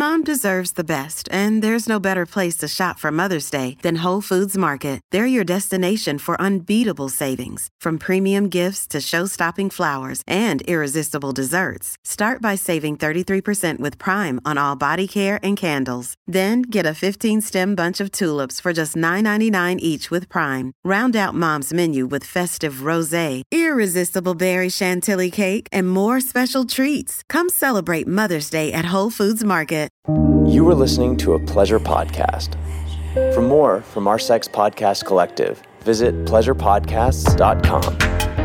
Mom deserves the best, and there's no better place to shop for Mother's Day than Whole Foods Market. They're your destination for unbeatable savings, from premium gifts to show-stopping flowers and irresistible desserts. Start by saving 33% with Prime on all body care and candles. Then get a 15-stem bunch of tulips for just $9.99 each with Prime. Round out Mom's menu with festive rosé, irresistible berry chantilly cake, and more special treats. Come celebrate Mother's Day at Whole Foods Market. You were listening to a Pleasure podcast. For more from our Sex Podcast Collective, visit pleasurepodcasts.com.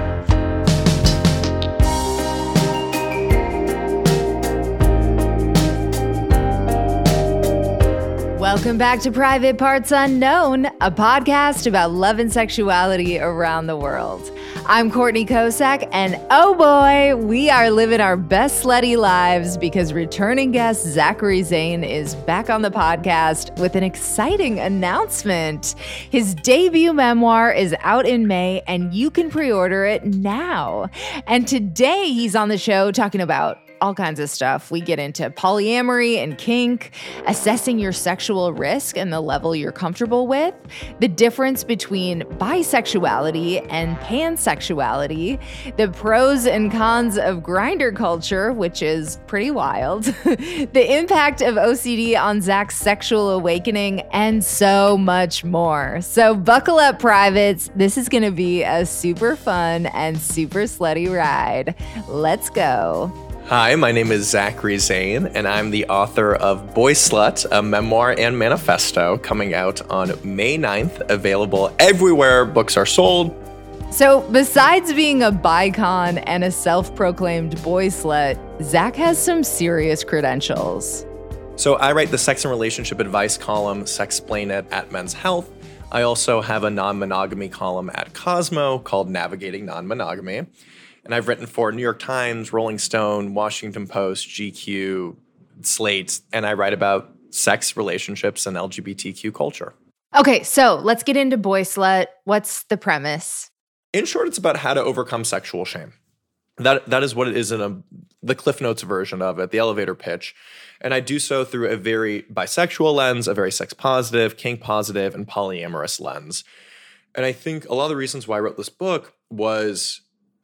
Welcome back to Private Parts Unknown, a podcast about love and sexuality around the world. I'm Courtney Kosak, and oh boy, we are living our best slutty lives because returning guest Zachary Zane is back on the podcast with an exciting announcement. His debut memoir is out in May, and you can pre-order it now. And today he's on the show talking about all kinds of stuff. We get into polyamory and kink, assessing your sexual risk and the level you're comfortable with, the difference between bisexuality and pansexuality, the pros and cons of Grindr culture, which is pretty wild, the impact of OCD on Zach's sexual awakening, and so much more. So buckle up, privates. This is going to be a super fun and super slutty ride. Let's go. Hi, my name is Zachary Zane, and I'm the author of Boy Slut, a memoir and manifesto coming out on May 9th, available everywhere books are sold. So besides being a bicon and a self-proclaimed boy slut, Zach has some serious credentials. So I write the sex and relationship advice column, Sexplain It, at Men's Health. I also have a non-monogamy column at Cosmo called Navigating Non-Monogamy. And I've written for New York Times, Rolling Stone, Washington Post, GQ, Slate, and I write about sex, relationships, and LGBTQ culture. Okay, so let's get into Boy Slut. What's the premise? In short, it's about how to overcome sexual shame. That is what it is in the Cliff Notes version of it, the elevator pitch. And I do so through a very bisexual lens, a very sex positive, kink positive, and polyamorous lens. And I think a lot of the reasons why I wrote this book was,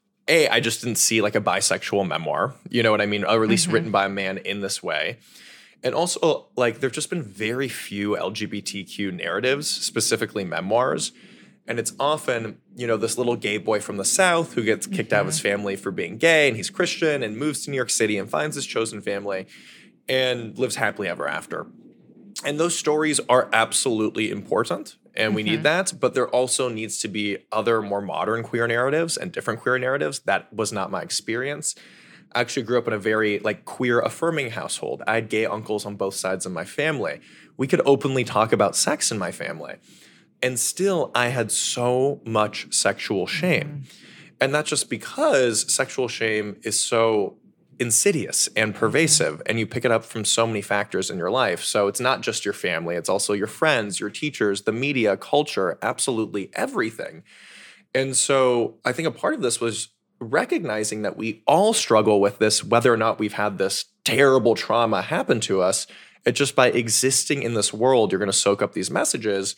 I just didn't see like a bisexual memoir, you know what I mean? Or at least written by a man in this way. And also, like, there've just been very few LGBTQ narratives, specifically memoirs. And it's often, you know, this little gay boy from the South who gets kicked out of his family for being gay, and he's Christian and moves to New York City and finds his chosen family and lives happily ever after. And those stories are absolutely important, and we need that, but there also needs to be other more modern queer narratives and different queer narratives. That was not my experience. I actually grew up in a very queer affirming household. I had gay uncles on both sides of my family. We could openly talk about sex in my family. And still, I had so much sexual shame. And that's just because sexual shame is so insidious and pervasive, and you pick it up from so many factors in your life. So it's not just your family, it's also your friends, your teachers, the media, culture, absolutely everything. And so I think a part of this was recognizing that we all struggle with this, whether or not we've had this terrible trauma happen to us. It's just by existing in this world, you're going to soak up these messages.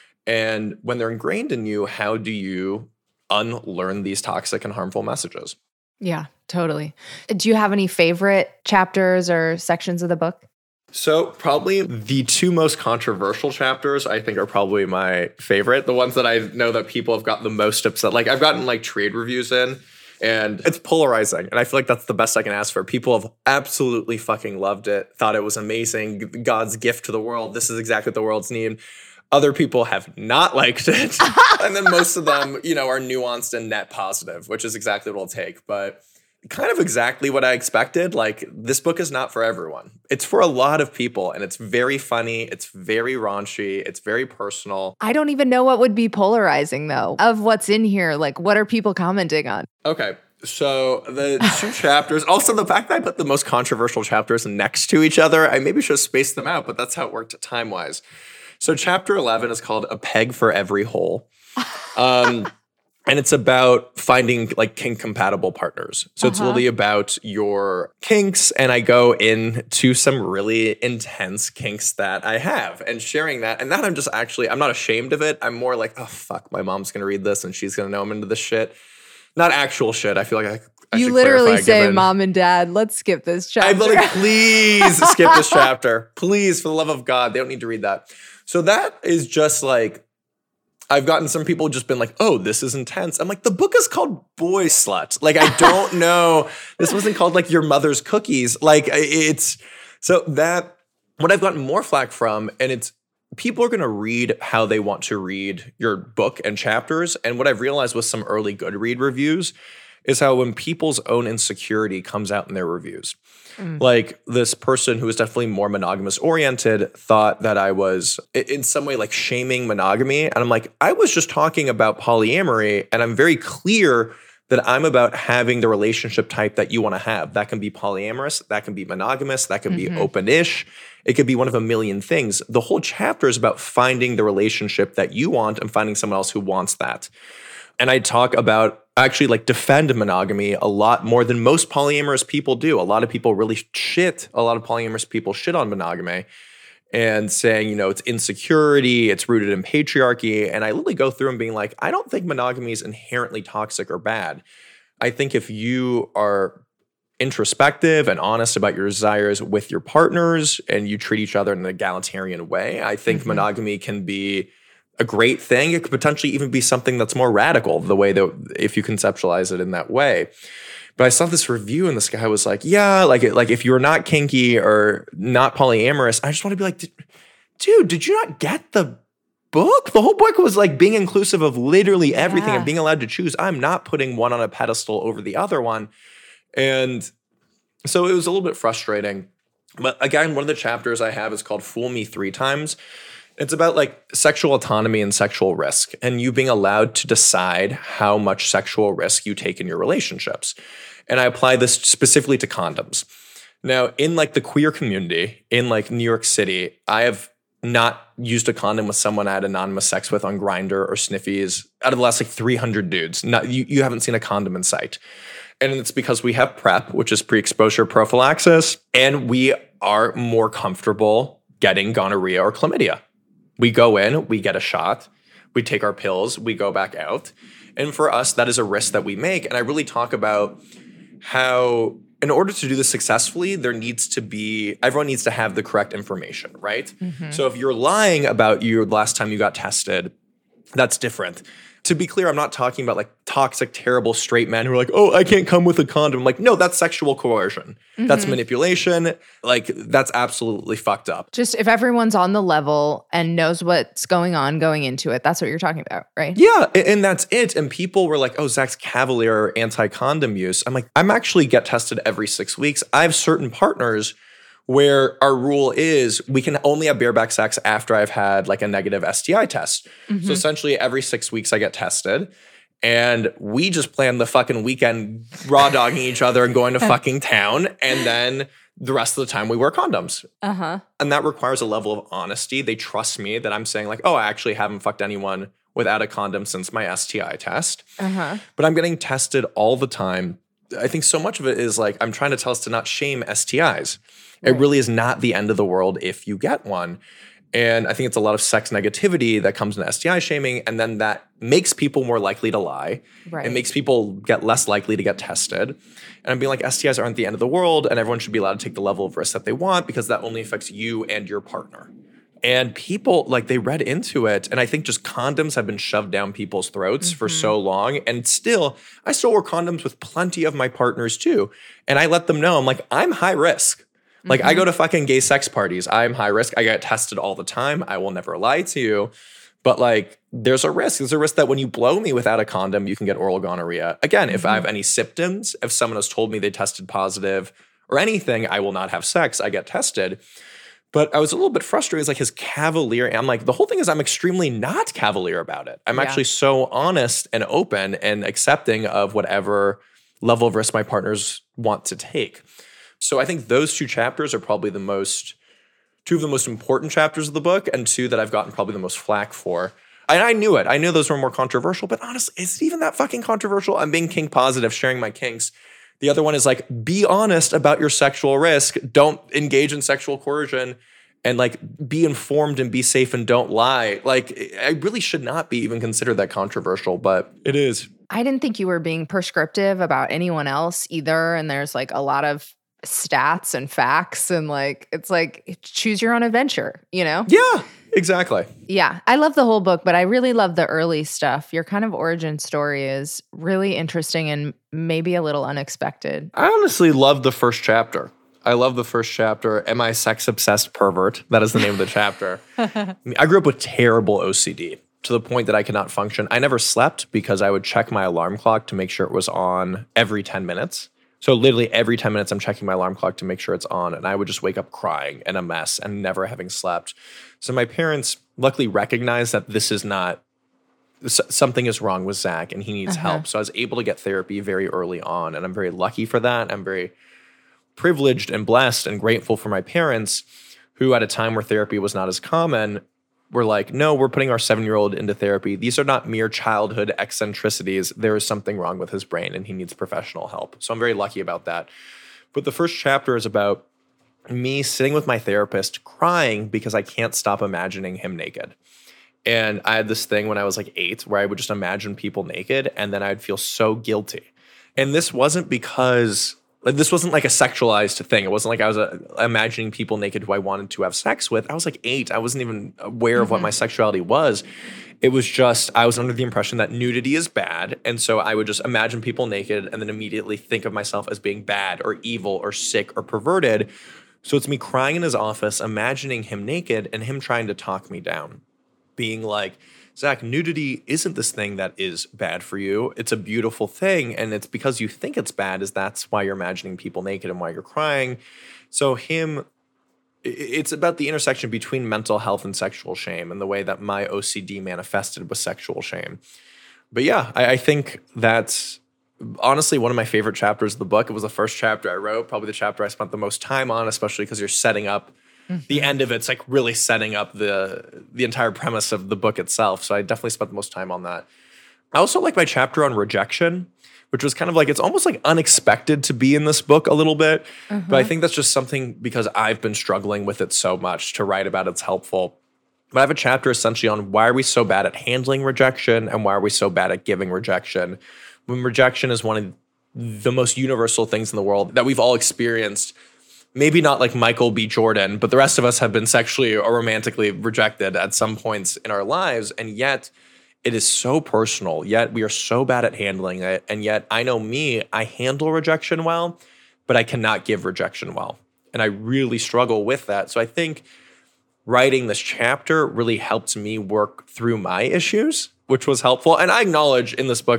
And when they're ingrained in you, how do you unlearn these toxic and harmful messages? Yeah, totally. Do you have any favorite chapters or sections of the book? So probably the two most controversial chapters, I think, are probably my favorite. The ones that I know that people have gotten the most upset. Like, I've gotten trade reviews in, and it's polarizing. And I feel like that's the best I can ask for. People have absolutely fucking loved it, thought it was amazing, God's gift to the world. This is exactly what the world's need. Other people have not liked it. And then most of them, are nuanced and net positive, which is exactly what it'll take. But kind of exactly what I expected. This book is not for everyone. It's for a lot of people, and it's very funny. It's very raunchy. It's very personal. I don't even know what would be polarizing, though, of what's in here. What are people commenting on? Okay. So the two chapters, also the fact that I put the most controversial chapters next to each other, I maybe should have spaced them out, but that's how it worked time-wise. So chapter 11 is called A Peg for Every Hole. And it's about finding like kink compatible partners. So it's really about your kinks. And I go into some really intense kinks that I have and sharing that. And that I'm not ashamed of it. I'm more like, oh, fuck, my mom's going to read this and she's going to know I'm into this shit. Not actual shit. I feel like I you should literally clarify, say, Mom and Dad, let's skip this chapter. I'd literally, please skip this chapter. Please, for the love of God, they don't need to read that. So that is just like, I've gotten some people just been like, oh, this is intense. I'm like, the book is called Boy Slut. Like, I don't know. This wasn't called like Your Mother's Cookies. Like, it's so that what I've gotten more flack from, and it's people are going to read how they want to read your book and chapters. And what I've realized with some early Goodread reviews is how when people's own insecurity comes out in their reviews. Like this person who was definitely more monogamous oriented thought that I was in some way like shaming monogamy. And I'm like, I was just talking about polyamory, and I'm very clear that I'm about having the relationship type that you want to have. That can be polyamorous, that can be monogamous, that can be open-ish. It could be one of a million things. The whole chapter is about finding the relationship that you want and finding someone else who wants that. And I talk about actually like defend monogamy a lot more than most polyamorous people do. A lot of people really a lot of polyamorous people shit on monogamy and saying, you know, it's insecurity, it's rooted in patriarchy. And I literally go through and being like, I don't think monogamy is inherently toxic or bad. I think if you are introspective and honest about your desires with your partners and you treat each other in an egalitarian way, I think monogamy can be a great thing. It could potentially even be something that's more radical, the way that if you conceptualize it in that way. But I saw this review and this guy was like, yeah, like if you're not kinky or not polyamorous, I just want to be like, dude, did you not get the book? The whole book was like being inclusive of literally everything and being allowed to choose. I'm not putting one on a pedestal over the other one. And so it was a little bit frustrating. But again, one of the chapters I have is called Fool Me 3 Times. It's about like sexual autonomy and sexual risk and you being allowed to decide how much sexual risk you take in your relationships. And I apply this specifically to condoms. Now, in like the queer community in like New York City, I have not used a condom with someone I had anonymous sex with on Grindr or Sniffies out of the last like 300 dudes. You haven't seen a condom in sight. And it's because we have PrEP, which is pre-exposure prophylaxis, and we are more comfortable getting gonorrhea or chlamydia. We go in, we get a shot, we take our pills, we go back out. And for us, that is a risk that we make. And I really talk about how in order to do this successfully, everyone needs to have the correct information, right? So if you're lying about your last time you got tested, that's different. To be clear, I'm not talking about like toxic, terrible straight men who are like, oh, I can't come with a condom. I'm like, no, that's sexual coercion. That's manipulation. Like, that's absolutely fucked up. Just if everyone's on the level and knows what's going on going into it, that's what you're talking about, right? Yeah, and that's it. And people were like, oh, Zach's cavalier anti-condom use. I'm like, I'm actually get tested every 6 weeks. I have certain partners where our rule is we can only have bareback sex after I've had like a negative STI test. So essentially every 6 weeks I get tested and we just plan the fucking weekend raw dogging each other and going to fucking town. And then the rest of the time we wear condoms. And that requires a level of honesty. They trust me that I'm saying like, oh, I actually haven't fucked anyone without a condom since my STI test. But I'm getting tested all the time. I think so much of it is like, I'm trying to tell us to not shame STIs. It really is not the end of the world if you get one. And I think it's a lot of sex negativity that comes in STI shaming. And then that makes people more likely to lie. It makes people get less likely to get tested. And I'm being like, STIs aren't the end of the world. And everyone should be allowed to take the level of risk that they want because that only affects you and your partner. And people, like, they read into it. And I think just condoms have been shoved down people's throats for so long. And I still wear condoms with plenty of my partners too. And I let them know, I'm like, I'm high risk. Like, I go to fucking gay sex parties. I'm high risk. I get tested all the time. I will never lie to you. But, like, there's a risk. There's a risk that when you blow me without a condom, you can get oral gonorrhea. Again, if I have any symptoms, if someone has told me they tested positive or anything, I will not have sex. I get tested. But I was a little bit frustrated. It's like his cavalier. I'm like, the whole thing is I'm extremely not cavalier about it. I'm actually so honest and open and accepting of whatever level of risk my partners want to take. So I think those 2 chapters are probably two of the most important chapters of the book and 2 that I've gotten probably the most flack for. And I knew it. I knew those were more controversial, but honestly, is it even that fucking controversial? I'm being kink positive, sharing my kinks. The other one is like, be honest about your sexual risk. Don't engage in sexual coercion, and like be informed and be safe and don't lie. Like, I really should not be even considered that controversial, but it is. I didn't think you were being prescriptive about anyone else either. And there's like a lot of stats and facts, and like, it's like, choose your own adventure, you know? Yeah, exactly. Yeah. I love the whole book, but I really love the early stuff. Your kind of origin story is really interesting and maybe a little unexpected. I honestly love the first chapter. I love the first chapter. Am I a sex-obsessed pervert? That is the name of the chapter. I grew up with terrible OCD to the point that I could not function. I never slept because I would check my alarm clock to make sure it was on every 10 minutes. So literally every 10 minutes, I'm checking my alarm clock to make sure it's on. And I would just wake up crying and a mess and never having slept. So my parents luckily recognized that this is not, something is wrong with Zach and he needs help. So I was able to get therapy very early on. And I'm very lucky for that. I'm very privileged and blessed and grateful for my parents, who at a time where therapy was not as common, were like, no, we're putting our 7-year-old into therapy. These are not mere childhood eccentricities. There is something wrong with his brain and he needs professional help. So I'm very lucky about that. But the first chapter is about me sitting with my therapist crying because I can't stop imagining him naked. And I had this thing when I was like 8 where I would just imagine people naked and then I'd feel so guilty. And this wasn't because... this wasn't like a sexualized thing. It wasn't like I was imagining people naked who I wanted to have sex with. I was like 8. I wasn't even aware of what my sexuality was. It was just, I was under the impression that nudity is bad. And so I would just imagine people naked and then immediately think of myself as being bad or evil or sick or perverted. So it's me crying in his office, imagining him naked and him trying to talk me down. Being like, Zach, nudity isn't this thing that is bad for you. It's a beautiful thing. And it's because you think it's bad that's why you're imagining people naked and why you're crying. So it's about the intersection between mental health and sexual shame and the way that my OCD manifested with sexual shame. But yeah, I think that's honestly one of my favorite chapters of the book. It was the first chapter I wrote, probably the chapter I spent the most time on, especially because you're setting up the end of it's like really setting up the entire premise of the book itself. So I definitely spent the most time on that. I also like my chapter on rejection, which was kind of like, it's almost like unexpected to be in this book a little bit. But I think that's just something because I've been struggling with it so much to write about it's helpful. But I have a chapter essentially on why are we so bad at handling rejection and why are we so bad at giving rejection, when rejection is one of the most universal things in the world that we've all experienced. Maybe not like Michael B. Jordan, but the rest of us have been sexually or romantically rejected at some points in our lives. And yet it is so personal, yet we are so bad at handling it. And yet I know me, I handle rejection well, but I cannot give rejection well. And I really struggle with that. So I think writing this chapter really helped me work through my issues, which was helpful. And I acknowledge in this book,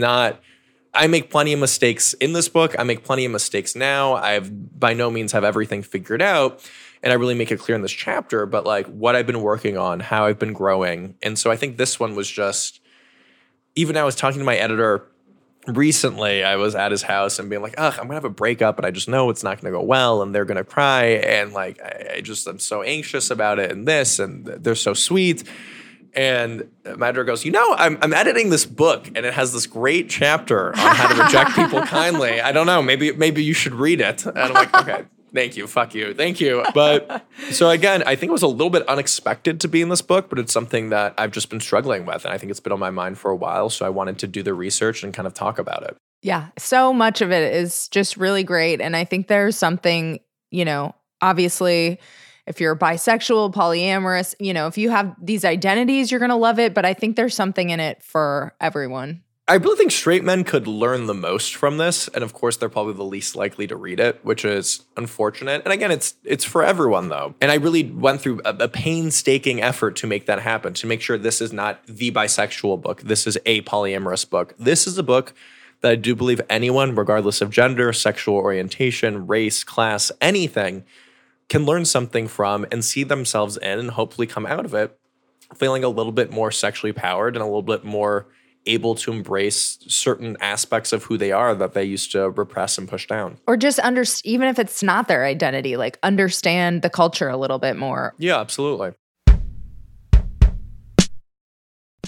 I make plenty of mistakes in this book. I make plenty of mistakes now. I've by no means have everything figured out. And I really make it clear in this chapter, but like what I've been working on, how I've been growing. And so I think this one was just, even I was talking to my editor recently, I was at his house and being like, I'm going to have a breakup and I just know it's not going to go well and they're going to cry. And like, I'm so anxious about it and this, and they're so sweet. And my editor goes, I'm editing this book and it has this great chapter on how to reject people kindly. I don't know, maybe you should read it. And I'm like, okay, thank you, fuck you, thank you. But so again, I think it was a little bit unexpected to be in this book, but it's something that I've just been struggling with. And I think it's been on my mind for a while. So I wanted to do the research and kind of talk about it. Yeah, so much of it is just really great. And I think there's something, obviously, if you're bisexual, polyamorous, if you have these identities, you're going to love it. But I think there's something in it for everyone. I really think straight men could learn the most from this. And of course, they're probably the least likely to read it, which is unfortunate. And again, it's for everyone, though. And I really went through a painstaking effort to make that happen, to make sure this is not the bisexual book. This is a polyamorous book. This is a book that I do believe anyone, regardless of gender, sexual orientation, race, class, anything, can learn something from and see themselves in and hopefully come out of it feeling a little bit more sexually powered and a little bit more able to embrace certain aspects of who they are that they used to repress and push down. Or just even if it's not their identity, like understand the culture a little bit more. Yeah, absolutely.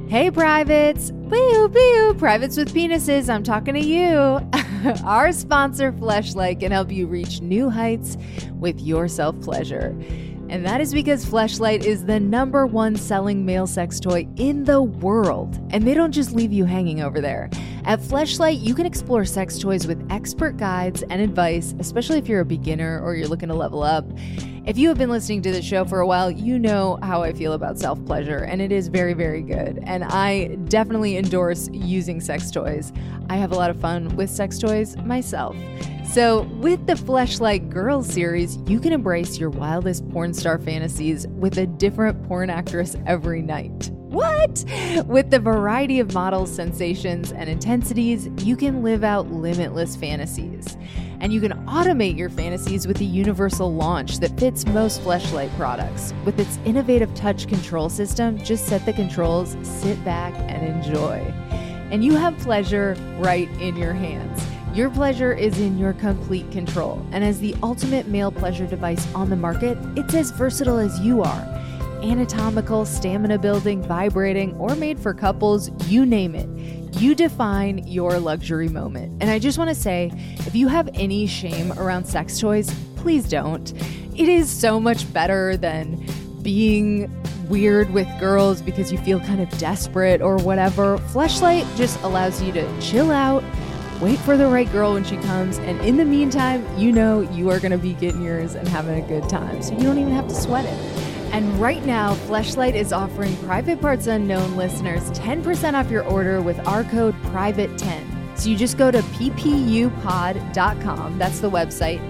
Hey, privates. Boo, boo. Privates with penises, I'm talking to you. Our sponsor, Fleshlight, can help you reach new heights with your self-pleasure. And that is because Fleshlight is the #1 selling male sex toy in the world. And they don't just leave you hanging over there. At Fleshlight, you can explore sex toys with expert guides and advice, especially if you're a beginner or you're looking to level up. If you have been listening to the show for a while, you know how I feel about self-pleasure, and it is very, very good. And I definitely endorse using sex toys. I have a lot of fun with sex toys myself. So with the Fleshlight Girls series, you can embrace your wildest porn star fantasies with a different porn actress every night. What? With the variety of models, sensations, and intensities, you can live out limitless fantasies. And you can automate your fantasies with the universal launch that fits most Fleshlight products. With its innovative touch control system, just set the controls, sit back, and enjoy. And you have pleasure right in your hands. Your pleasure is in your complete control. And as the ultimate male pleasure device on the market, it's as versatile as you are. Anatomical, stamina building, vibrating, or made for couples, you name it. You define your luxury moment. And I just want to say, if you have any shame around sex toys, please don't. It is so much better than being weird with girls because you feel kind of desperate or whatever. Fleshlight just allows you to chill out, wait for the right girl when she comes, and in the meantime, you know you are going to be getting yours and having a good time. So you don't even have to sweat it. And right now, Fleshlight is offering Private Parts Unknown listeners 10% off your order with our code PRIVATE10. So you just go to ppupod.com. That's the website,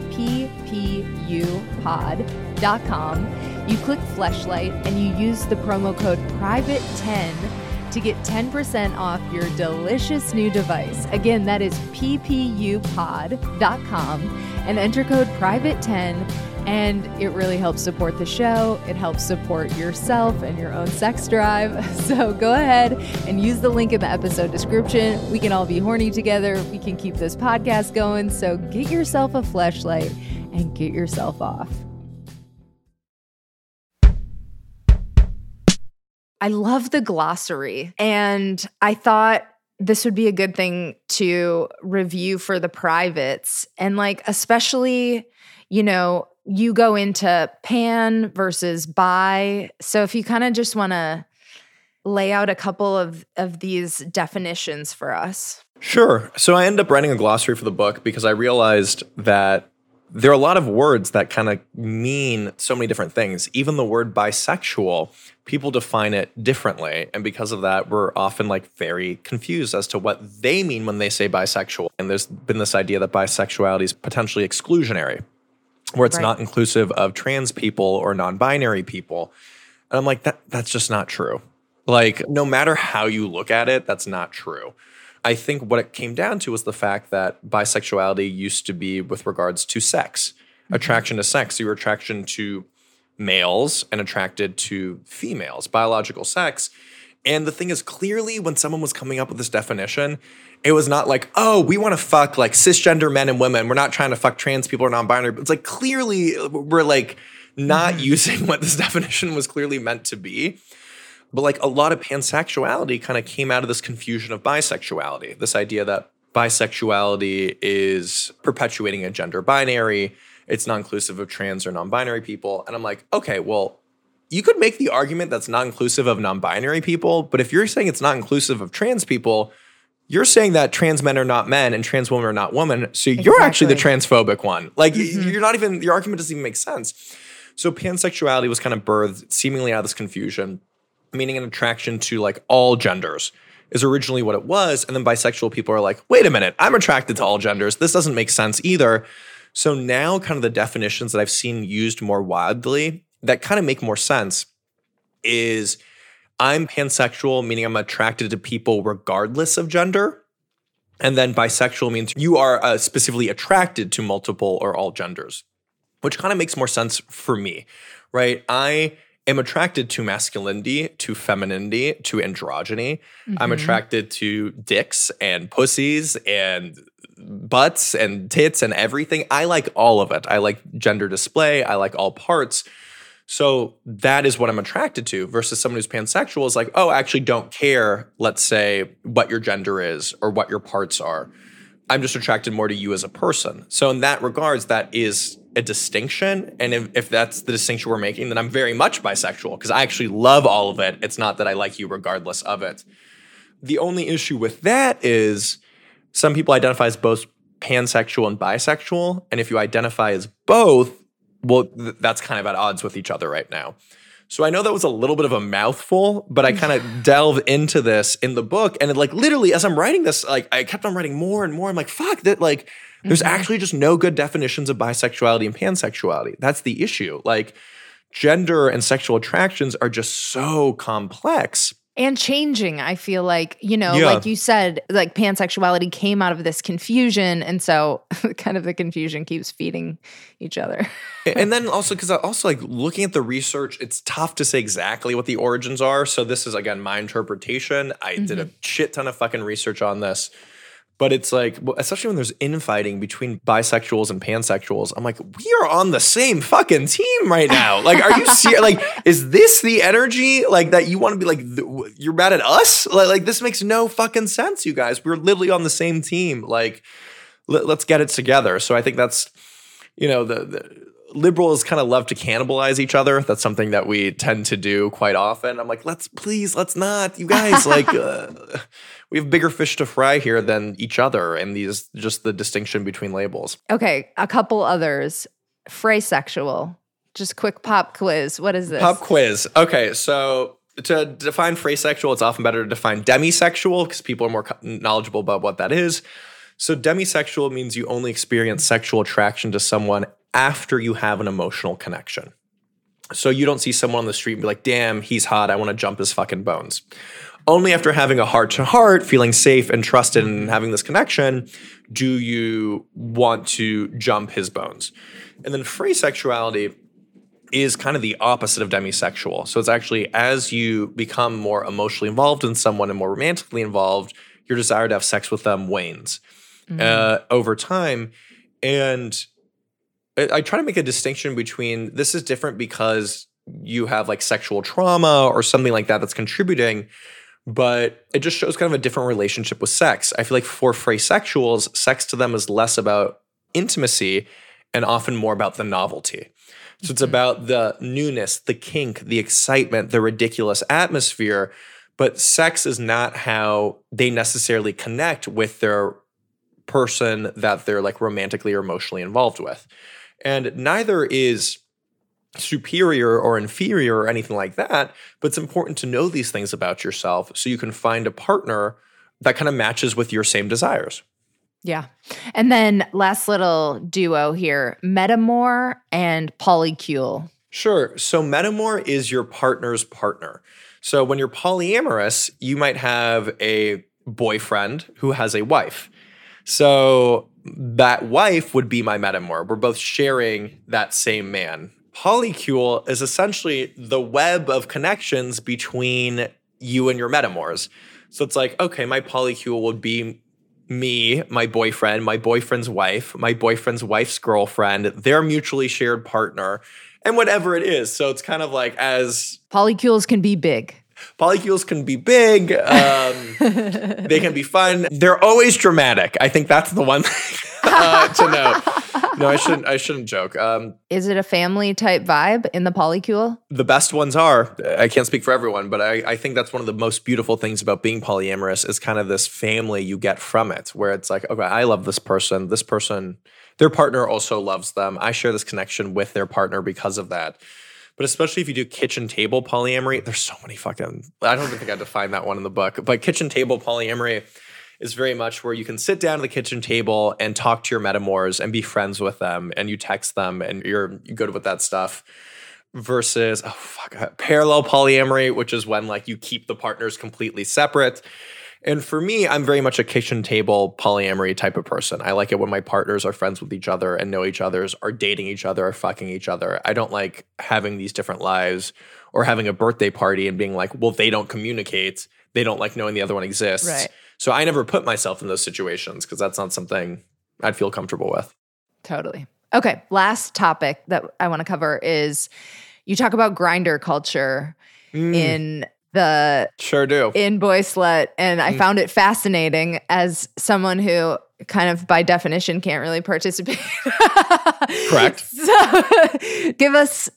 ppupod.com. You click Fleshlight and you use the promo code PRIVATE10 to get 10% off your delicious new device. Again, that is ppupod.com and enter code PRIVATE10. And it really helps support the show. It helps support yourself and your own sex drive. So go ahead and use the link in the episode description. We can all be horny together. We can keep this podcast going. So get yourself a Fleshlight and get yourself off. I love the glossary, and I thought this would be a good thing to review for the privates. And like, especially, you know, you go into pan versus bi. So if you kind of just want to lay out a couple of these definitions for us. Sure. So I ended up writing a glossary for the book because I realized that there are a lot of words that kind of mean so many different things. Even the word bisexual, people define it differently. And because of that, we're often like very confused as to what they mean when they say bisexual. And there's been this idea that bisexuality is potentially exclusionary, where it's not inclusive of trans people or non-binary people. And I'm like, that's just not true. Like, no matter how you look at it, that's not true. I think what it came down to was the fact that bisexuality used to be with regards to sex, attraction to sex. So you were attraction to males and attracted to females, biological sex. And the thing is, clearly when someone was coming up with this definition, it was not like, oh, we want to fuck like cisgender men and women. We're not trying to fuck trans people or non-binary. But it's like, clearly we're like not using what this definition was clearly meant to be. But like a lot of pansexuality kind of came out of this confusion of bisexuality, this idea that bisexuality is perpetuating a gender binary. It's not inclusive of trans or non-binary people. And I'm like, okay, well, you could make the argument that's not inclusive of non-binary people. But if you're saying it's not inclusive of trans people, you're saying that trans men are not men and trans women are not women. So you're actually the transphobic one. Like you're not even, your argument doesn't even make sense. So pansexuality was kind of birthed seemingly out of this confusion, meaning an attraction to like all genders is originally what it was. And then bisexual people are like, wait a minute, I'm attracted to all genders. This doesn't make sense either. So now kind of the definitions that I've seen used more widely that kind of make more sense is I'm pansexual, meaning I'm attracted to people regardless of gender. And then bisexual means you are specifically attracted to multiple or all genders, which kind of makes more sense for me, right? I am attracted to masculinity, to femininity, to androgyny. I'm attracted to dicks and pussies and butts and tits and everything. I like all of it. I like gender display. I like all parts. So that is what I'm attracted to versus someone who's pansexual is like, oh, I actually don't care, let's say, what your gender is or what your parts are. I'm just attracted more to you as a person. So in that regards, that is a distinction. And if that's the distinction we're making, then I'm very much bisexual because I actually love all of it. It's not that I like you regardless of it. The only issue with that is some people identify as both pansexual and bisexual. And if you identify as both, well, that's kind of at odds with each other right now. So I know that was a little bit of a mouthful, but I kind of delve into this in the book. And it, like, literally, as I'm writing this, like, I kept on writing more and more. I'm like, fuck, that, like, there's actually just no good definitions of bisexuality and pansexuality. That's the issue. Like, gender and sexual attractions are just so complex. And changing, I feel like, like you said, like pansexuality came out of this confusion. And so kind of the confusion keeps feeding each other. And then also, because like looking at the research, it's tough to say exactly what the origins are. So this is, again, my interpretation. I did a shit ton of fucking research on this. But it's like, especially when there's infighting between bisexuals and pansexuals, I'm like, we are on the same fucking team right now. Like, are you serious? Like, is this the energy like that you want to be like, you're mad at us? Like this makes no fucking sense, you guys. We're literally on the same team. Like, let's get it together. So I think that's, the liberals kind of love to cannibalize each other. That's something that we tend to do quite often. I'm like, let's not, you guys, like, we have bigger fish to fry here than each other, and these just the distinction between labels. Okay, a couple others. Phrasexual. Just quick pop quiz. What is this? Pop quiz. Okay, so to define phrasexual, it's often better to define demisexual because people are more knowledgeable about what that is. So demisexual means you only experience sexual attraction to someone after you have an emotional connection. So you don't see someone on the street and be like, damn, he's hot, I want to jump his fucking bones. Only after having a heart-to-heart, feeling safe and trusted and having this connection, do you want to jump his bones. And then phrasexuality is kind of the opposite of demisexual. So it's actually as you become more emotionally involved in someone and more romantically involved, your desire to have sex with them wanes over time. And I try to make a distinction between this is different because you have like sexual trauma or something like that that's contributing, but it just shows kind of a different relationship with sex. I feel like for phrasexuals, sex to them is less about intimacy and often more about the novelty. So it's about the newness, the kink, the excitement, the ridiculous atmosphere, but sex is not how they necessarily connect with their person that they're like romantically or emotionally involved with. And neither is superior or inferior or anything like that, but it's important to know these things about yourself so you can find a partner that kind of matches with your same desires. Yeah. And then last little duo here, metamor and polycule. Sure. So metamor is your partner's partner. So when you're polyamorous, you might have a boyfriend who has a wife. So that wife would be my metamor. We're both sharing that same man. Polycule is essentially the web of connections between you and your metamors. So it's like, okay, my polycule would be me, my boyfriend, my boyfriend's wife, my boyfriend's wife's girlfriend, their mutually shared partner, and whatever it is. So it's kind of like as... Polycules can be big. Polycules can be big. They can be fun. They're always dramatic. I think that's the one thing to know. No, I shouldn't joke. Is it a family type vibe in the polycule? The best ones are. I can't speak for everyone, but I think that's one of the most beautiful things about being polyamorous is kind of this family you get from it, where it's like, okay, I love this person, their partner also loves them. I share this connection with their partner because of that. But especially if you do kitchen table polyamory, there's so many I don't even think I defined that one in the book, but kitchen table polyamory is very much where you can sit down at the kitchen table and talk to your metamors and be friends with them, and you text them and you're good with that stuff. Versus parallel polyamory, which is when like you keep the partners completely separate. And for me, I'm very much a kitchen table polyamory type of person. I like it when my partners are friends with each other and know each other's, are dating each other, are fucking each other. I don't like having these different lives or having a birthday party and being like, well, they don't communicate. They don't like knowing the other one exists. Right. So I never put myself in those situations because that's not something I'd feel comfortable with. Totally. Okay. Last topic that I want to cover is you talk about Grindr culture in the Sure do. in Boy Slut, and I found it fascinating as someone who kind of by definition can't really participate. Correct. So give us,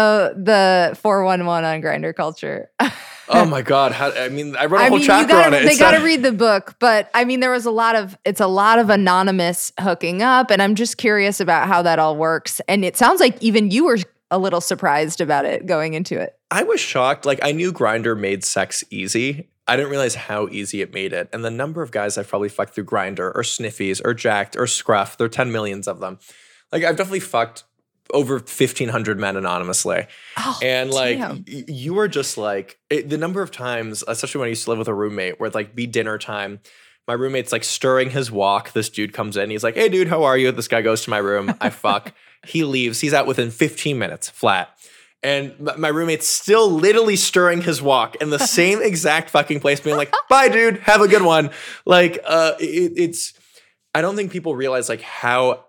the 411 on Grindr culture. Oh my God. I wrote a whole you chapter on it. They got to read the book, but there was it's a lot of anonymous hooking up, and I'm just curious about how that all works. And it sounds like even you were a little surprised about it going into it. I was shocked. Like, I knew Grindr made sex easy. I didn't realize how easy it made it. And the number of guys I've probably fucked through Grindr or Sniffies or Jacked or Scruff, there are 10 millions of them. Like, I've definitely fucked over 1,500 men anonymously. Oh, and like, damn. you were just like, the number of times, especially when I used to live with a roommate, where it'd like be dinner time, my roommate's like stirring his wok. This dude comes in. He's like, hey, dude, how are you? This guy goes to my room. I fuck. He leaves. He's out within 15 minutes flat. And my roommate's still literally stirring his wok in the same exact fucking place, being like, bye, dude, have a good one. Like, it's, I don't think people realize like how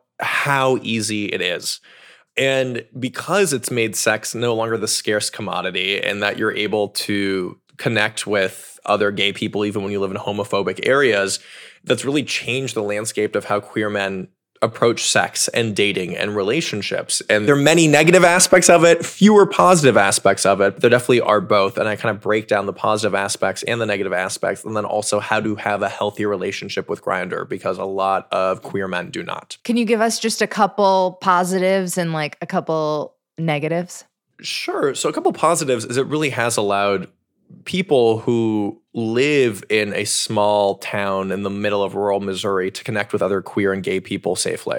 easy it is. And because it's made sex no longer the scarce commodity, and that you're able to connect with other gay people even when you live in homophobic areas, that's really changed the landscape of how queer men approach sex and dating and relationships. And there are many negative aspects of it, fewer positive aspects of it, but there definitely are both. And I kind of break down the positive aspects and the negative aspects, and then also how to have a healthy relationship with Grindr, because a lot of queer men do not. Can you give us just a couple positives and like a couple negatives? Sure. So a couple positives is it really has allowed people who live in a small town in the middle of rural Missouri to connect with other queer and gay people safely.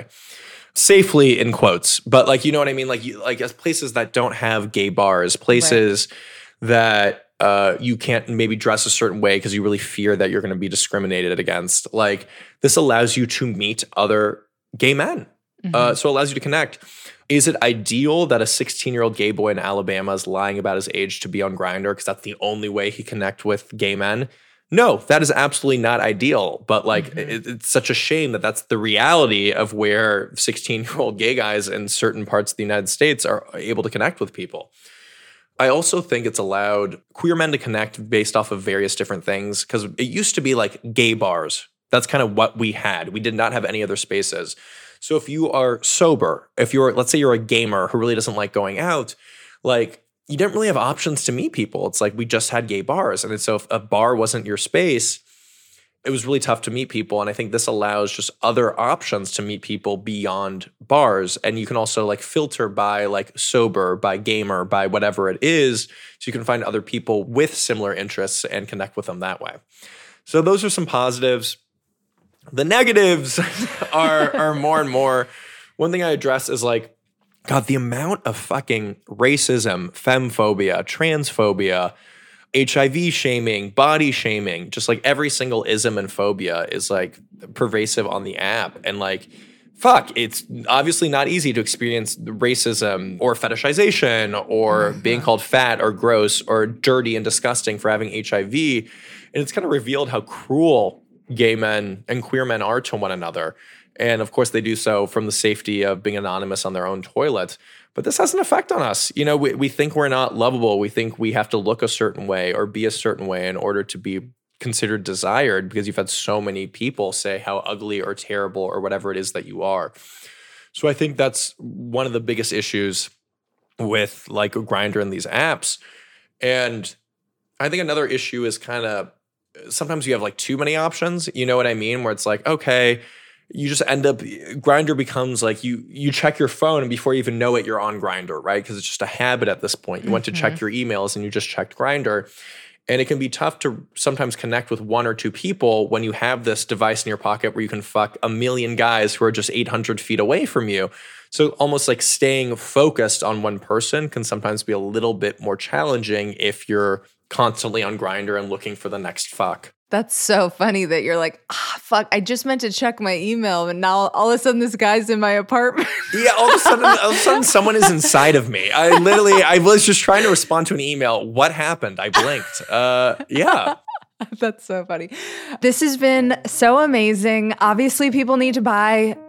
Safely in quotes, but like, you know what I mean? Like as places that don't have gay bars, places that you can't maybe dress a certain way because you really fear that you're going to be discriminated against. Like, this allows you to meet other gay men. So it allows you to connect. Is it ideal that a 16-year-old gay boy in Alabama is lying about his age to be on Grindr because that's the only way he connect with gay men? No, that is absolutely not ideal. But like, it's such a shame that that's the reality of where 16-year-old gay guys in certain parts of the United States are able to connect with people. I also think it's allowed queer men to connect based off of various different things, because it used to be like gay bars. That's kind of what we had. We did not have any other spaces. So if you are sober, let's say you're a gamer who really doesn't like going out, like, you didn't really have options to meet people. It's like we just had gay bars. And so if a bar wasn't your space, it was really tough to meet people. And I think this allows just other options to meet people beyond bars. And you can also like filter by like sober, by gamer, by whatever it is. So you can find other people with similar interests and connect with them that way. So those are some positives. The negatives are more and more. One thing I address is like, God, the amount of fucking racism, femphobia, transphobia, HIV shaming, body shaming, just like every single ism and phobia is like pervasive on the app. And like, fuck, it's obviously not easy to experience racism or fetishization or being called fat or gross or dirty and disgusting for having HIV. And it's kind of revealed how cruel gay men and queer men are to one another. And of course, they do so from the safety of being anonymous on their own toilet. But this has an effect on us. You know, we think we're not lovable. We think we have to look a certain way or be a certain way in order to be considered desired, because you've had so many people say how ugly or terrible or whatever it is that you are. So I think that's one of the biggest issues with like Grindr and these apps. And I think another issue is kind of, sometimes you have like too many options, you know what I mean? Where it's like, okay, you just end up, Grindr becomes like you check your phone and before you even know it, you're on Grindr, right? Because it's just a habit at this point. You went to check your emails and you just checked Grindr. And it can be tough to sometimes connect with one or two people when you have this device in your pocket where you can fuck a million guys who are just 800 feet away from you. So almost like staying focused on one person can sometimes be a little bit more challenging if you're constantly on Grindr and looking for the next fuck. That's so funny that you're like, fuck, I just meant to check my email, but now all of a sudden this guy's in my apartment. Yeah, all of a sudden someone is inside of me. I was just trying to respond to an email. What happened? I blinked. Yeah. That's so funny. This has been so amazing. Obviously, people need to buy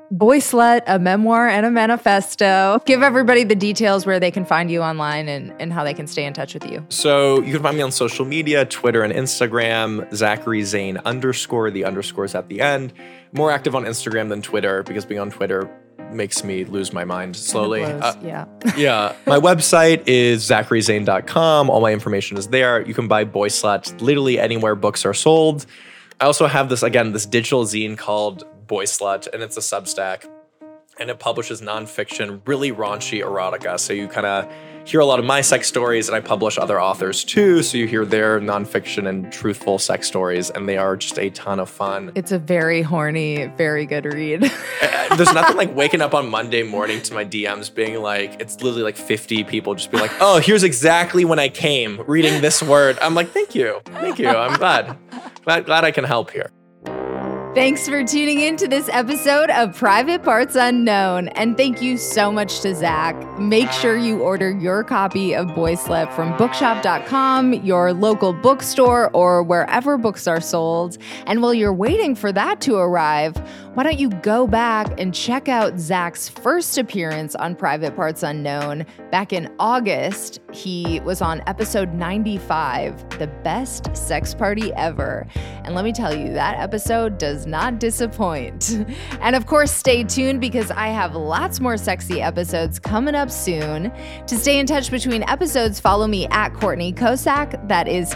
Boy Slut, a memoir and a manifesto. Give everybody the details where they can find you online and how they can stay in touch with you. So you can find me on social media, Twitter and Instagram, Zachary Zane _ the underscore's at the end. More active on Instagram than Twitter because being on Twitter makes me lose my mind slowly. Yeah. My website is zacharyzane.com. All my information is there. You can buy Boy Slut literally anywhere books are sold. I also have this digital zine called Boy Slut, and it's a Substack, and it publishes nonfiction, really raunchy erotica. So you kind of hear a lot of my sex stories, and I publish other authors too. So you hear their nonfiction and truthful sex stories, and they are just a ton of fun. It's a very horny, very good read. There's nothing like waking up on Monday morning to my DMs being like, it's literally like 50 people just be like, oh, here's exactly when I came reading this word. I'm like, thank you. I'm glad I can help here. Thanks for tuning in to this episode of Private Parts Unknown. And thank you so much to Zach. Make sure you order your copy of Boy Slut from bookshop.com, your local bookstore, or wherever books are sold. And while you're waiting for that to arrive, why don't you go back and check out Zach's first appearance on Private Parts Unknown back in August. He was on episode 95, The Best Sex Party Ever. And let me tell you, that episode does not disappoint. And of course, stay tuned because I have lots more sexy episodes coming up soon. To stay in touch between episodes, follow me at Courtney Kosak. That is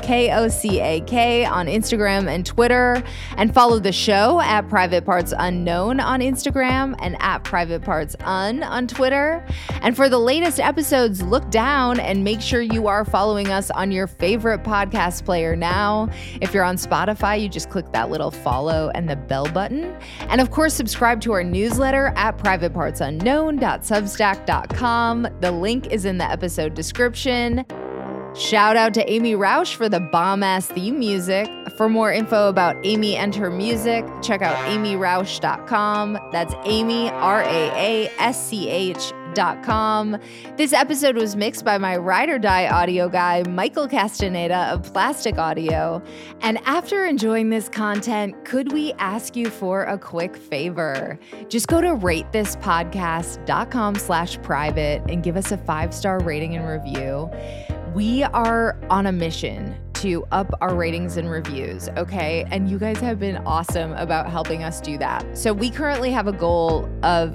KoCak on Instagram and Twitter. And follow the show at Private Parts Unknown on Instagram and at Private Parts Un on Twitter. And for the latest episodes, look down and make sure you are following us on your favorite podcast player now. If you're on Spotify, you just click that little follow and the bell button. And of course, subscribe to our newsletter at privatepartsunknown.substack.com. The link is in the episode description. Shout out to Amy Rausch for the bomb-ass theme music. For more info about Amy and her music, check out amyrausch.com. That's Amy, RAASCH.com. This episode was mixed by my ride or die audio guy, Michael Castaneda of Plastic Audio. And after enjoying this content, could we ask you for a quick favor? Just go to ratethispodcast.com/private and give us a 5-star rating and review. We are on a mission to up our ratings and reviews, okay? And you guys have been awesome about helping us do that. So we currently have a goal of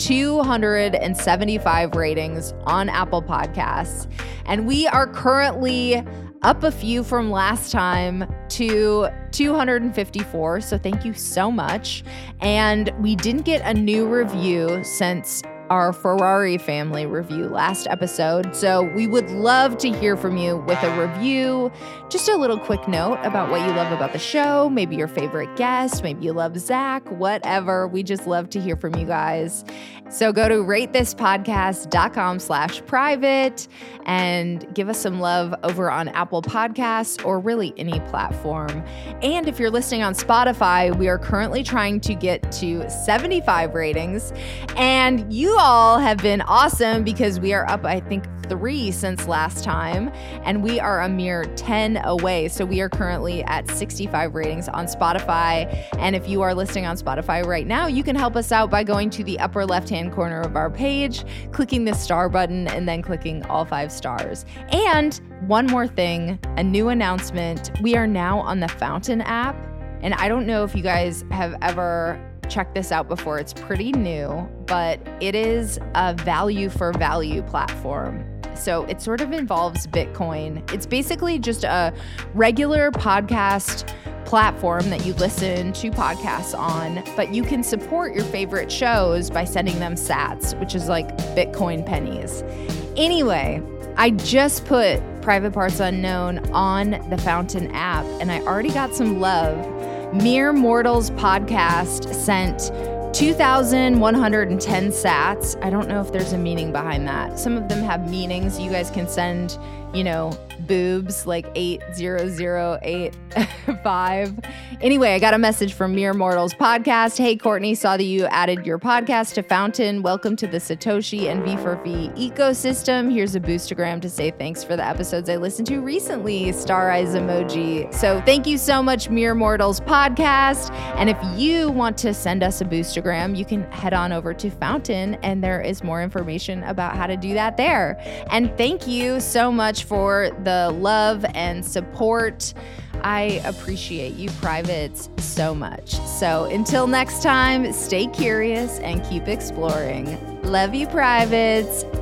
275 ratings on Apple Podcasts. And we are currently up a few from last time to 254. So thank you so much. And we didn't get a new review since our Ferrari family review last episode. So we would love to hear from you with a review, just a little quick note about what you love about the show, maybe your favorite guest, maybe you love Zach, whatever. We just love to hear from you guys. So go to ratethispodcast.com/private and give us some love over on Apple Podcasts or really any platform. And if you're listening on Spotify, we are currently trying to get to 75 ratings. And you all have been awesome because we are up, I think, 3 since last time, and we are a mere 10 away. So we are currently at 65 ratings on Spotify. And if you are listening on Spotify right now, you can help us out by going to the upper left-hand corner of our page, clicking the star button, and then clicking all 5 stars. And one more thing, a new announcement. We are now on the Fountain app. And I don't know if you guys have ever checked this out before. It's pretty new, but it is a value for value platform. So it sort of involves Bitcoin. It's basically just a regular podcast platform that you listen to podcasts on, but you can support your favorite shows by sending them sats, which is like Bitcoin pennies. Anyway, I just put Private Parts Unknown on the Fountain app, and I already got some love. Mere Mortals podcast sent 2,110 sats. I don't know if there's a meaning behind that. Some of them have meanings. You guys can send, boobs, like 80085. Anyway, I got a message from Mere Mortals podcast. Hey, Courtney, saw that you added your podcast to Fountain. Welcome to the Satoshi and V4V ecosystem. Here's a boostagram to say thanks for the episodes I listened to recently. Star eyes emoji. So thank you so much, Mere Mortals podcast. And if you want to send us a boostagram, you can head on over to Fountain, and there is more information about how to do that there. And thank you so much for the love and support. I appreciate you privates so much. So until next time, stay curious and keep exploring. Love you, privates.